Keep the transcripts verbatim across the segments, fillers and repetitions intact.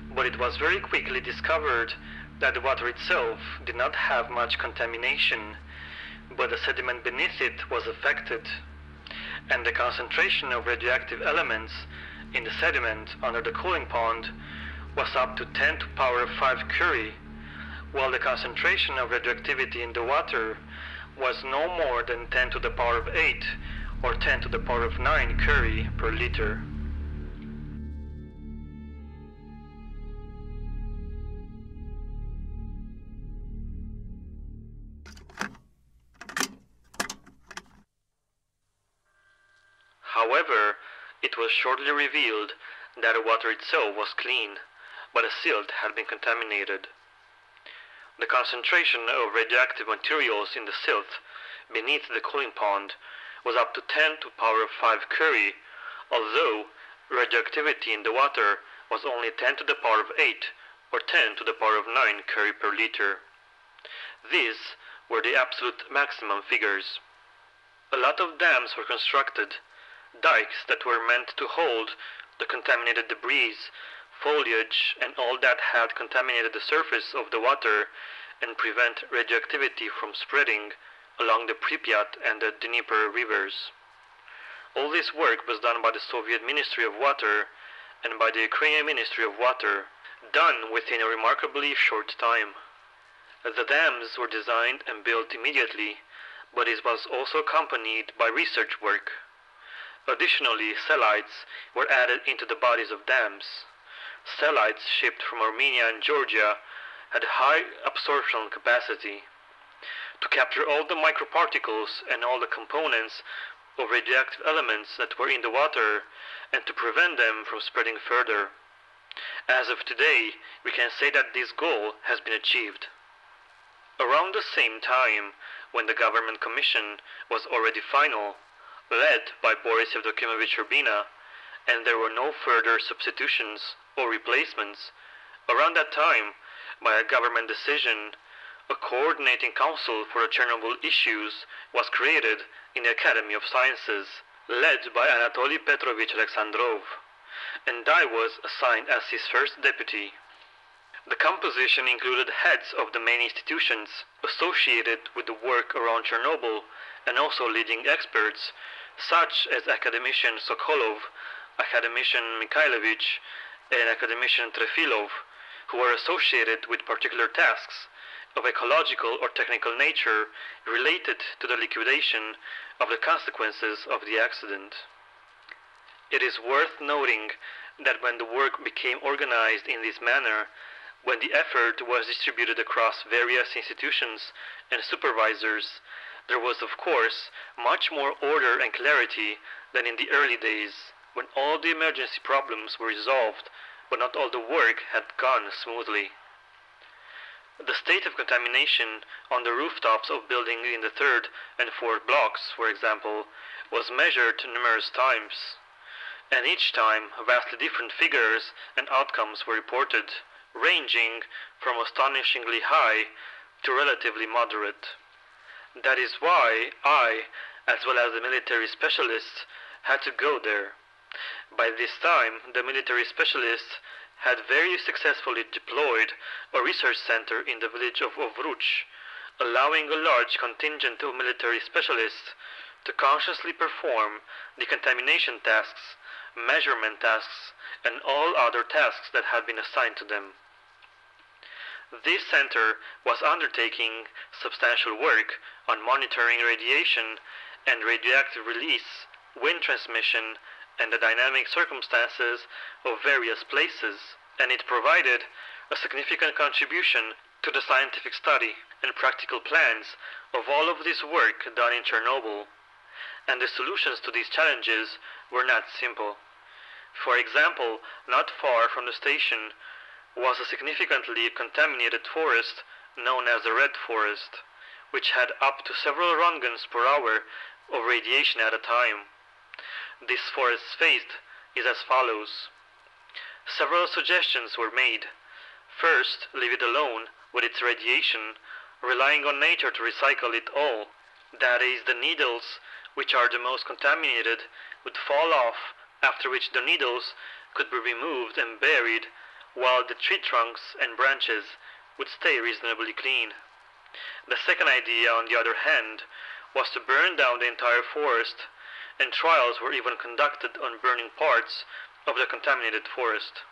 But it was very quickly discovered that the water itself did not have much contamination, but the sediment beneath it was affected, and the concentration of radioactive elements in the sediment under the cooling pond was up to ten to the power of five curie, while the concentration of radioactivity in the water was no more than ten to the power of eight or ten to the power of nine curie per liter. However, it was shortly revealed that the water itself was clean, but the silt had been contaminated. The concentration of radioactive materials in the silt beneath the cooling pond was up to ten to the power of five curie, although radioactivity in the water was only ten to the power of eight or ten to the power of nine curie per liter. These were the absolute maximum figures. A lot of dams were constructed, dikes that were meant to hold the contaminated debris, foliage, and all that had contaminated the surface of the water and prevent radioactivity from spreading along the Pripyat and the Dnieper rivers. All this work was done by the Soviet Ministry of Water and by the Ukrainian Ministry of Water, done within a remarkably short time. The dams were designed and built immediately, but it was also accompanied by research work. Additionally, cellites were added into the bodies of dams. Cellites shipped from Armenia and Georgia had high absorption capacity. To capture all the microparticles and all the components of radioactive elements that were in the water and to prevent them from spreading further. As of today, we can say that this goal has been achieved. Around the same time, when the government commission was already final, led by Boris Yevdokimovich Urbina, and there were no further substitutions or replacements, around that time, by a government decision, a coordinating council for the Chernobyl issues was created in the Academy of Sciences, led by Anatoly Petrovich Alexandrov, and I was assigned as his first deputy. The composition included heads of the main institutions associated with the work around Chernobyl and also leading experts such as academician Sokolov, academician Mikhailovich, and academician Trefilov, who were associated with particular tasks of ecological or technical nature related to the liquidation of the consequences of the accident. It is worth noting that when the work became organized in this manner, when the effort was distributed across various institutions and supervisors, there was of course much more order and clarity than in the early days, when all the emergency problems were resolved, but not all the work had gone smoothly. The state of contamination on the rooftops of buildings in the third and fourth blocks, for example, was measured numerous times, and each time vastly different figures and outcomes were reported, ranging from astonishingly high to relatively moderate. That is why I, as well as the military specialists, had to go there. By this time, the military specialists had very successfully deployed a research center in the village of Ovruch, allowing a large contingent of military specialists to consciously perform decontamination tasks, measurement tasks, and all other tasks that had been assigned to them. This center was undertaking substantial work on monitoring radiation and radioactive release, wind transmission, and the dynamic circumstances of various places, and it provided a significant contribution to the scientific study and practical plans of all of this work done in Chernobyl. And the solutions to these challenges were not simple. For example, not far from the station was a significantly contaminated forest known as the Red Forest, which had up to several röntgens per hour of radiation at a time. This forest's fate is as follows. Several suggestions were made. First, leave it alone with its radiation, relying on nature to recycle it all. That is, the needles, which are the most contaminated, would fall off, after which the needles could be removed and buried, while the tree trunks and branches would stay reasonably clean. The second idea, on the other hand, was to burn down the entire forest, and trials were even conducted on burning parts of the contaminated forest.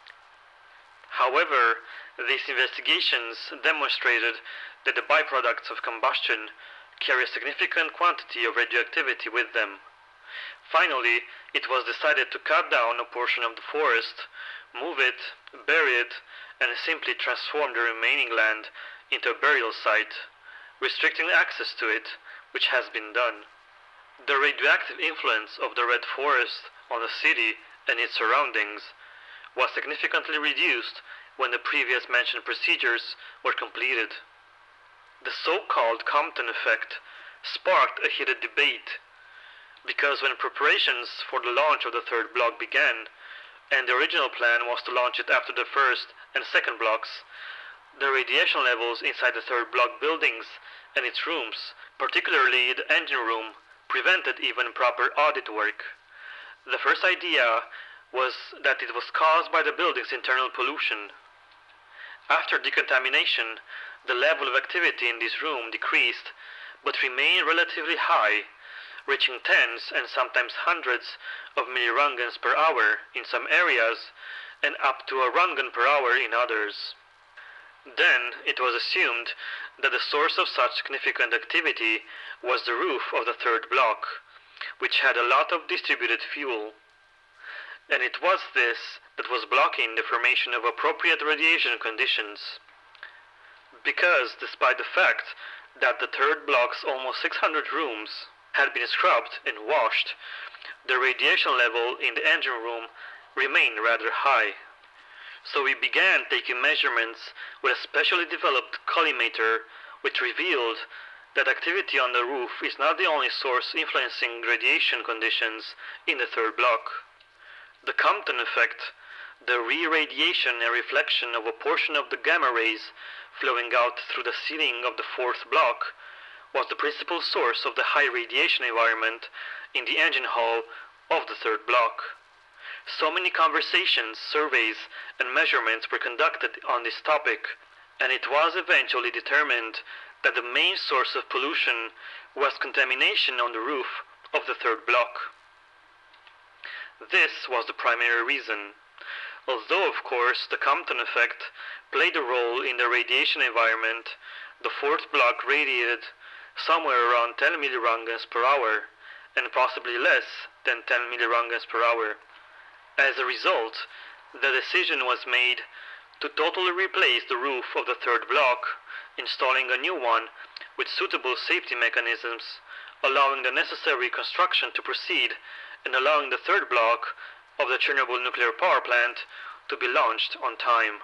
However, these investigations demonstrated that the byproducts of combustion carry a significant quantity of radioactivity with them. Finally, it was decided to cut down a portion of the forest, move it, bury it, and simply transform the remaining land into a burial site, restricting access to it, which has been done. The radioactive influence of the Red Forest on the city and its surroundings was significantly reduced when the previous mentioned procedures were completed. The so-called Compton effect sparked a heated debate, because when preparations for the launch of the third block began, and the original plan was to launch it after the first and second blocks, the radiation levels inside the third block buildings and its rooms, particularly the engine room, prevented even proper audit work. The first idea was that it was caused by the building's internal pollution. After decontamination, the level of activity in this room decreased, but remained relatively high, reaching tens and sometimes hundreds of millirungens per hour in some areas, and up to a rungen per hour in others. Then it was assumed that the source of such significant activity was the roof of the third block, which had a lot of distributed fuel. And it was this that was blocking the formation of appropriate radiation conditions. Because despite the fact that the third block's almost six hundred rooms had been scrubbed and washed, the radiation level in the engine room remained rather high. So we began taking measurements with a specially developed collimator, which revealed that activity on the roof is not the only source influencing radiation conditions in the third block. The Compton effect, the re-radiation and reflection of a portion of the gamma rays flowing out through the ceiling of the fourth block, was the principal source of the high radiation environment in the engine hall of the third block. So many conversations, surveys, and measurements were conducted on this topic, and it was eventually determined that the main source of pollution was contamination on the roof of the third block. This was the primary reason, although of course the Compton effect played a role in the radiation environment. The fourth block radiated somewhere around ten millirungens per hour, and possibly less than ten millirungens per hour. As a result, the decision was made to totally replace the roof of the third block, installing a new one with suitable safety mechanisms, allowing the necessary construction to proceed, and allowing the third block of the Chernobyl nuclear power plant to be launched on time.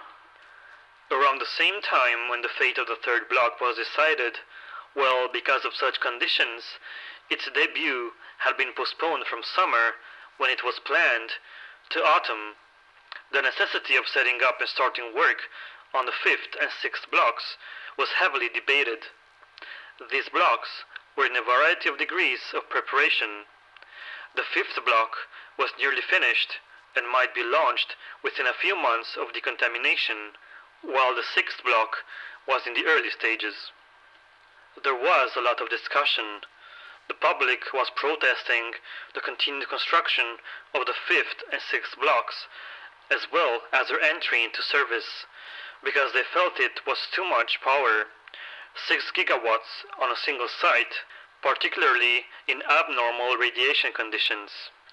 Around the same time when the fate of the third block was decided, well, because of such conditions, its debut had been postponed from summer, when it was planned, to autumn. The necessity of setting up and starting work on the fifth and sixth blocks was heavily debated. These blocks were in a variety of degrees of preparation. The fifth block was nearly finished and might be launched within a few months of decontamination, while the sixth block was in the early stages. There was a lot of discussion. The public was protesting the continued construction of the fifth and sixth blocks, as well as their entry into service, because they felt it was too much power, six gigawatts on a single site, particularly in abnormal radiation conditions.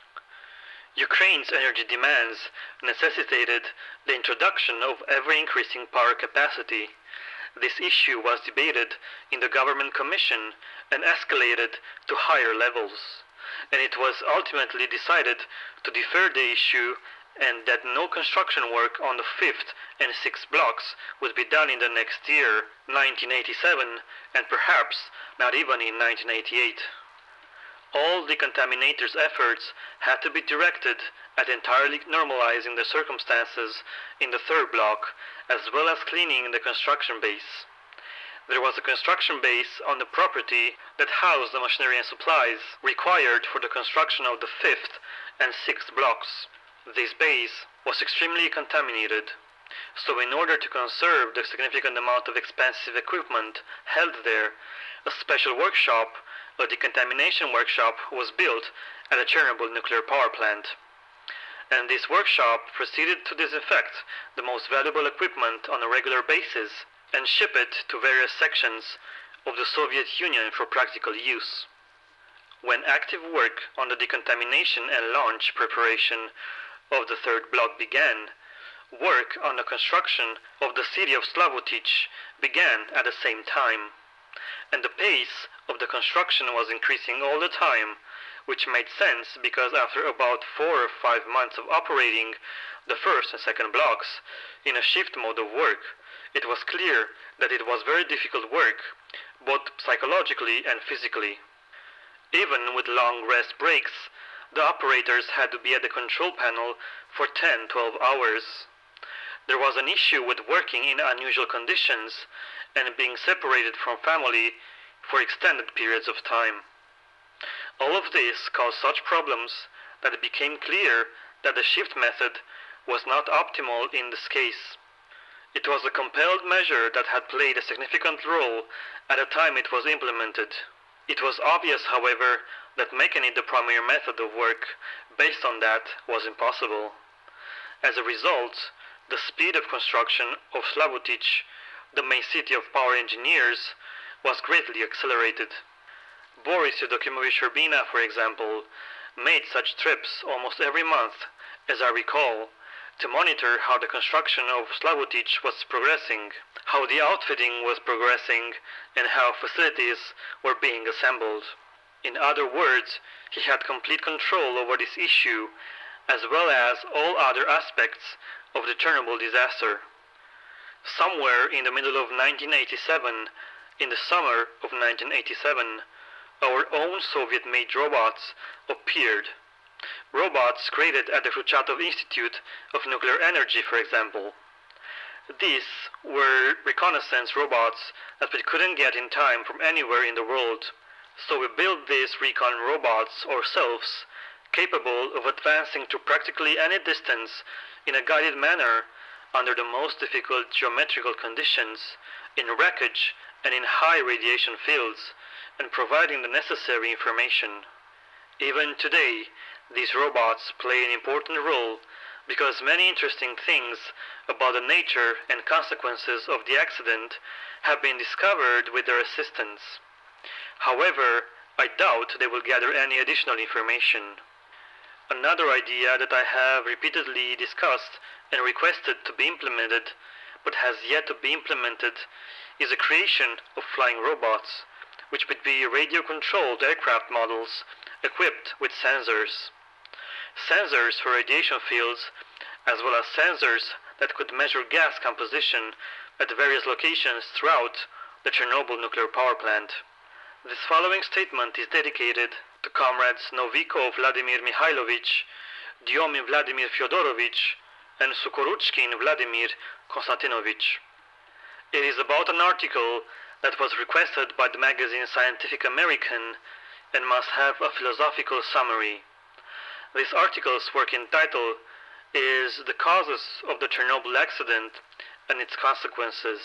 Ukraine's energy demands necessitated the introduction of ever-increasing power capacity. This issue was debated in the government commission and escalated to higher levels, and it was ultimately decided to defer the issue and that no construction work on the fifth and sixth blocks would be done in the next year, nineteen eighty-seven, and perhaps not even in nineteen eighty-eight. All decontaminators' efforts had to be directed at entirely normalizing the circumstances in the third block, as well as cleaning the construction base. There was a construction base on the property that housed the machinery and supplies required for the construction of the fifth and sixth blocks. This base was extremely contaminated. So in order to conserve the significant amount of expensive equipment held there, a special workshop, a decontamination workshop, was built at the Chernobyl nuclear power plant. And this workshop proceeded to disinfect the most valuable equipment on a regular basis and ship it to various sections of the Soviet Union for practical use. When active work on the decontamination and launch preparation of the third block began, work on the construction of the city of Slavutich began at the same time, and the pace of the construction was increasing all the time, which made sense because after about four or five months of operating the first and second blocks in a shift mode of work, it was clear that it was very difficult work, both psychologically and physically. Even with long rest breaks, the operators had to be at the control panel for ten to twelve hours. There was an issue with working in unusual conditions and being separated from family for extended periods of time. All of this caused such problems that it became clear that the shift method was not optimal in this case. It was a compelled measure that had played a significant role at the time it was implemented. It was obvious, however, that making it the primary method of work based on that was impossible. As a result, the speed of construction of Slavutich, the main city of power engineers, was greatly accelerated. Boris Eudokimovich Urbina, for example, made such trips almost every month, as I recall, to monitor how the construction of Slavutich was progressing, how the outfitting was progressing, and how facilities were being assembled. In other words, he had complete control over this issue, as well as all other aspects of the Chernobyl disaster. Somewhere in the middle of nineteen eighty-seven, in the summer of nineteen eighty-seven, our own Soviet-made robots appeared. Robots created at the Khrushyatov Institute of Nuclear Energy, for example. These were reconnaissance robots that we couldn't get in time from anywhere in the world. So we built these recon robots ourselves, capable of advancing to practically any distance in a guided manner under the most difficult geometrical conditions, in wreckage and in high radiation fields, and providing the necessary information. Even today, these robots play an important role because many interesting things about the nature and consequences of the accident have been discovered with their assistance. However, I doubt they will gather any additional information. Another idea that I have repeatedly discussed and requested to be implemented, but has yet to be implemented, is the creation of flying robots, which would be radio-controlled aircraft models equipped with sensors. Sensors for radiation fields, as well as sensors that could measure gas composition at various locations throughout the Chernobyl nuclear power plant. This following statement is dedicated to comrades Novikov Vladimir Mikhailovich, Diomin Vladimir Fyodorovich, and Sukoruchkin Vladimir Konstantinovich. It is about an article that was requested by the magazine Scientific American and must have a philosophical summary. This article's working title is The Causes of the Chernobyl Accident and Its Consequences.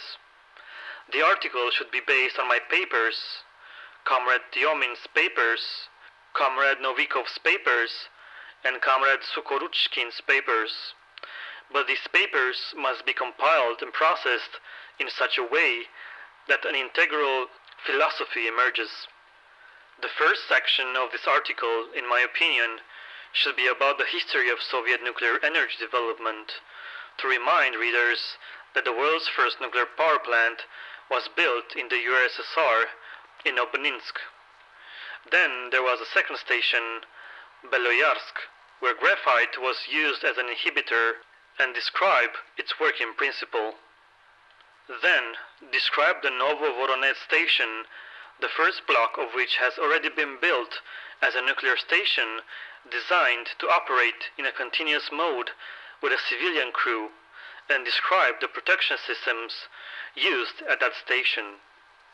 The article should be based on my papers, Comrade Diomin's papers, Comrade Novikov's papers, and Comrade Sukoruchkin's papers. But these papers must be compiled and processed in such a way that an integral philosophy emerges. The first section of this article, in my opinion, should be about the history of Soviet nuclear energy development, to remind readers that the world's first nuclear power plant was built in the U S S R in Obninsk. Then there was a second station, Beloyarsk, where graphite was used as an inhibitor, and describe its working principle. Then describe the Novovoronezh station, the first block of which has already been built as a nuclear station designed to operate in a continuous mode with a civilian crew, and describe the protection systems used at that station.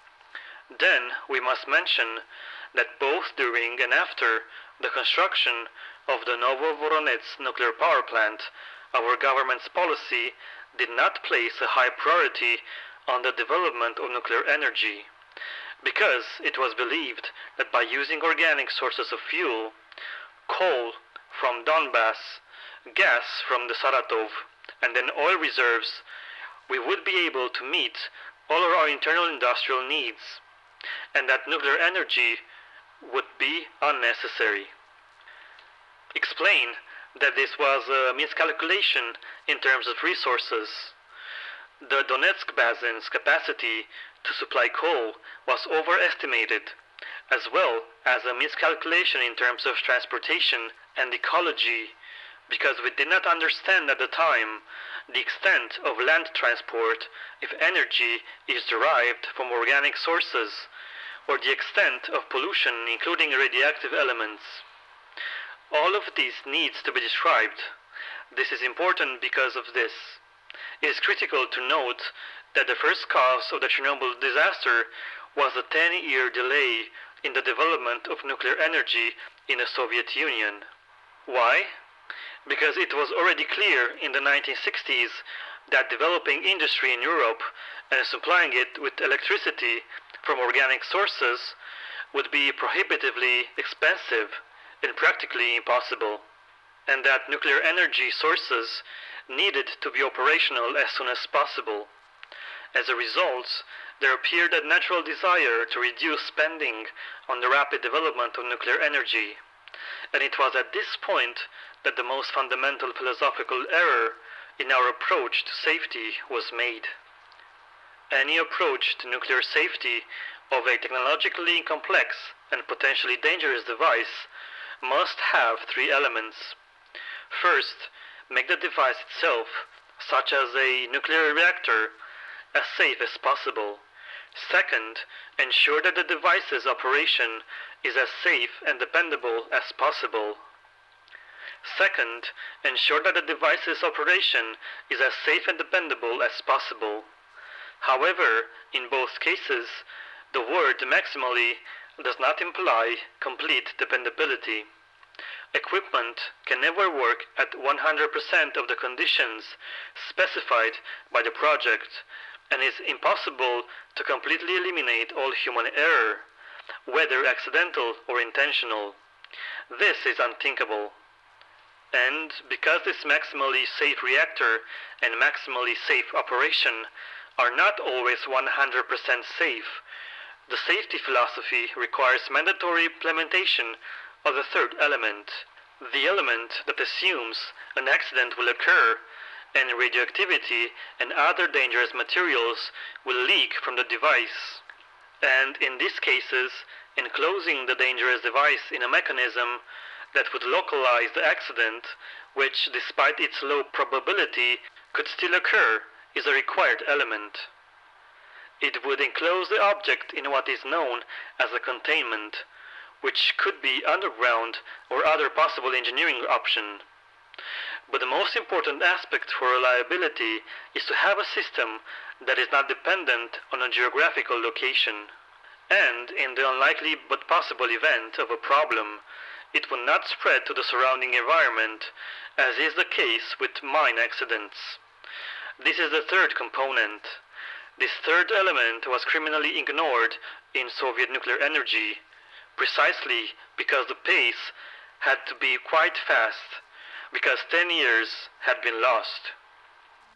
Then we must mention that both during and after the construction of the Novovoronezh nuclear power plant, our government's policy did not place a high priority on the development of nuclear energy, because it was believed that by using organic sources of fuel, coal from Donbass, gas from the Saratov, and then oil reserves, we would be able to meet all of our internal industrial needs, and that nuclear energy would be unnecessary. Explain that this was a miscalculation in terms of resources. The Donetsk basin's capacity to supply coal was overestimated, as well as a miscalculation in terms of transportation and ecology, because we did not understand at the time the extent of land transport if energy is derived from organic sources, or the extent of pollution including radioactive elements. All of this needs to be described. This is important because of this. It is critical to note that the first cause of the Chernobyl disaster was a ten-year delay in the development of nuclear energy in the Soviet Union. Why? Because it was already clear in the nineteen sixties that developing industry in Europe and supplying it with electricity from organic sources would be prohibitively expensive and practically impossible, and that nuclear energy sources needed to be operational as soon as possible. As a result, there appeared a natural desire to reduce spending on the rapid development of nuclear energy, and it was at this point that the most fundamental philosophical error in our approach to safety was made. Any approach to nuclear safety of a technologically complex and potentially dangerous device must have three elements. First, make the device itself, such as a nuclear reactor, as safe as possible. Second, ensure that the device's operation is as safe and dependable as possible. Second, ensure that the device's operation is as safe and dependable as possible. However, in both cases, the word maximally does not imply complete dependability. Equipment can never work at one hundred percent of the conditions specified by the project, and it's impossible to completely eliminate all human error, whether accidental or intentional. This is unthinkable. And because this maximally safe reactor and maximally safe operation are not always one hundred percent safe, the safety philosophy requires mandatory implementation of the third element, the element that assumes an accident will occur and radioactivity and other dangerous materials will leak from the device. And in these cases, enclosing the dangerous device in a mechanism that would localize the accident, which despite its low probability could still occur, is a required element. It would enclose the object in what is known as a containment, which could be underground or other possible engineering option. But the most important aspect for reliability is to have a system that is not dependent on a geographical location. And in the unlikely but possible event of a problem, it will not spread to the surrounding environment, as is the case with mine accidents. This is the third component. This third element was criminally ignored in Soviet nuclear energy, precisely because the pace had to be quite fast, because ten years had been lost.